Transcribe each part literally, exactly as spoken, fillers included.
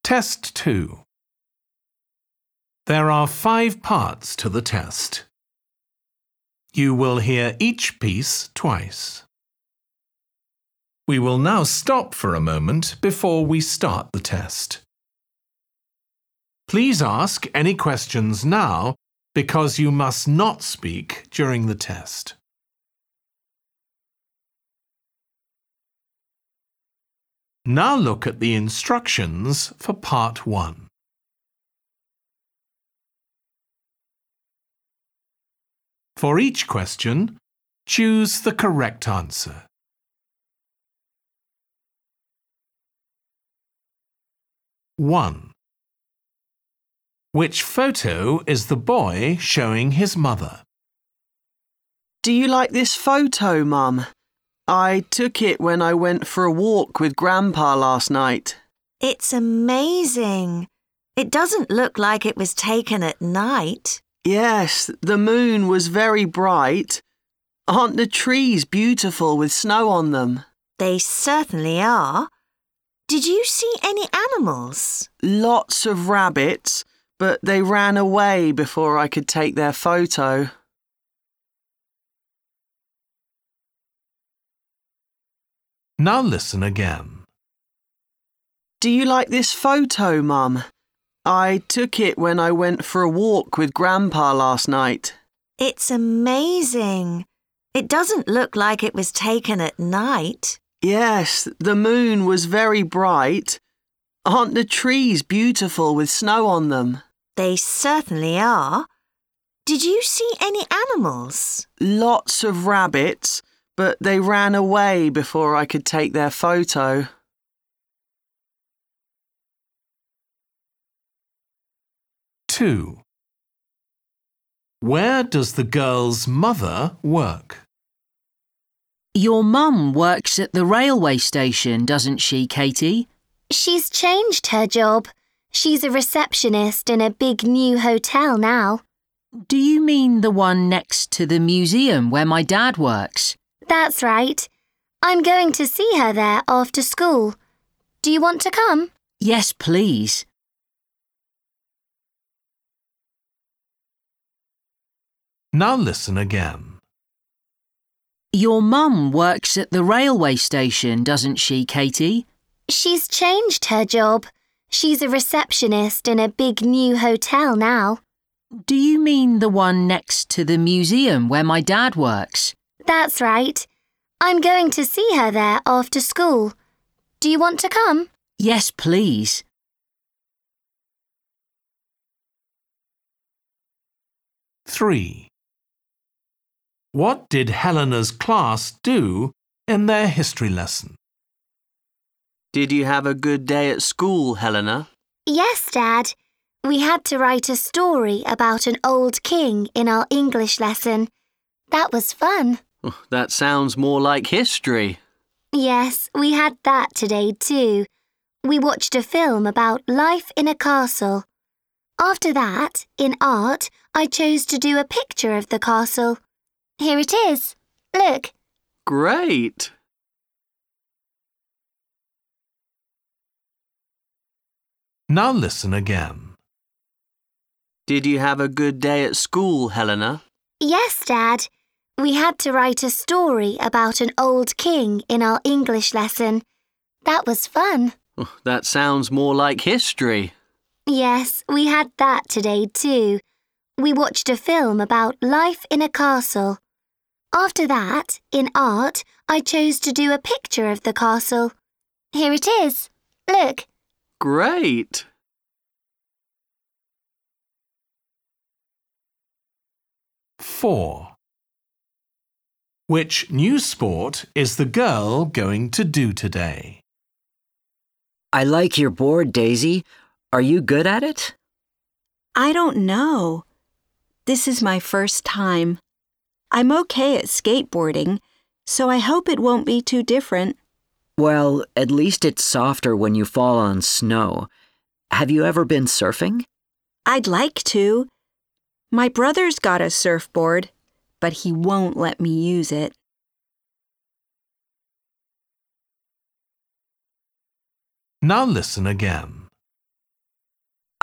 Test two. There are five parts to the test. You will hear each piece twice. We will now stop for a moment before we start the test. Please ask any questions now because you must not speak during the test. Now look at the instructions for part one. For each question, choose the correct answer. one. Which photo is the boy showing his mother? Do you like this photo, Mum? I took it when I went for a walk with Grandpa last night. It's amazing. It doesn't look like it was taken at night. Yes, the moon was very bright. Aren't the trees beautiful with snow on them? They certainly are. Did you see any animals? Lots of rabbits, but they ran away before I could take their photo. Now listen again. Do you like this photo, Mum? I took it when I went for a walk with Grandpa last night. It's amazing. It doesn't look like it was taken at night. Yes, the moon was very bright. Aren't the trees beautiful with snow on them? They certainly are. Did you see any animals? Lots of rabbits, but they ran away before I could take their photo. two. Where does the girl's mother work? Your mum works at the railway station, doesn't she, Katie? She's changed her job. She's a receptionist in a big new hotel now. Do you mean the one next to the museum where my dad works? That's right. I'm going to see her there after school. Do you want to come? Yes, please. Now listen again. Your mum works at the railway station, doesn't she, Katie? She's changed her job. She's a receptionist in a big new hotel now. Do you mean the one next to the museum where my dad works? That's right. I'm going to see her there after school. Do you want to come? Yes, please. three. What did Helena's class do in their history lesson? Did you have a good day at school, Helena? Yes, Dad. We had to write a story about an old king in our English lesson. That was fun. Oh, that sounds more like history. Yes, we had that today too. We watched a film about life in a castle. After that, in art, I chose to do a picture of the castle. Here it is. Look. Great. Now listen again. Did you have a good day at school, Helena? Yes, Dad. We had to write a story about an old king in our English lesson. That was fun. Oh, that sounds more like history. Yes, we had that today too. We watched a film about life in a castle. After that, in art, I chose to do a picture of the castle. Here it is. Look. Great. four. Which new sport is the girl going to do today? I like your board, Daisy. Are you good at it? I don't know. This is my first time. I'm okay at skateboarding, so I hope it won't be too different. Well, at least it's softer when you fall on snow. Have you ever been surfing? I'd like to. My brother's got a surfboard, but he won't let me use it. Now listen again.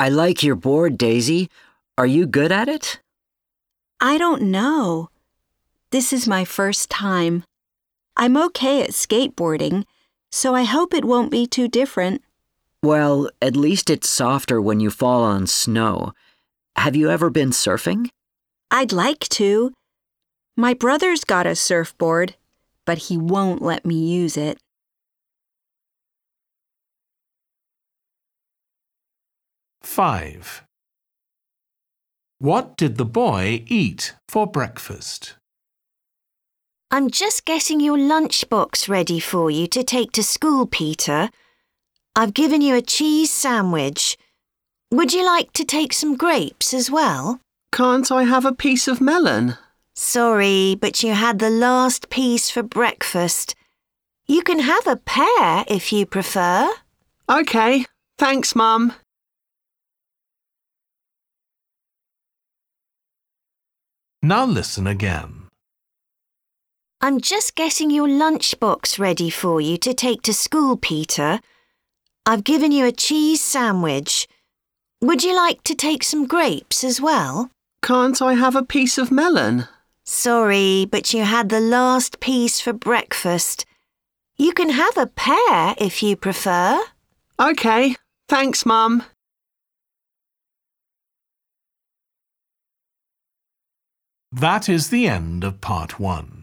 I like your board, Daisy. Are you good at it? I don't know. This is my first time. I'm okay at skateboarding, so I hope it won't be too different. Well, at least it's softer when you fall on snow. Have you ever been surfing? I'd like to. My brother's got a surfboard, but he won't let me use it. Five. What did the boy eat for breakfast? I'm just getting your lunchbox ready for you to take to school, Peter. I've given you a cheese sandwich. Would you like to take some grapes as well? Can't I have a piece of melon? Sorry, but you had the last piece for breakfast. You can have a pear if you prefer. OK, thanks, Mum. Now listen again. I'm just getting your lunchbox ready for you to take to school, Peter. I've given you a cheese sandwich. Would you like to take some grapes as well? Can't I have a piece of melon? Sorry, but you had the last piece for breakfast. You can have a pear if you prefer. OK, thanks, Mum. That is the end of part one.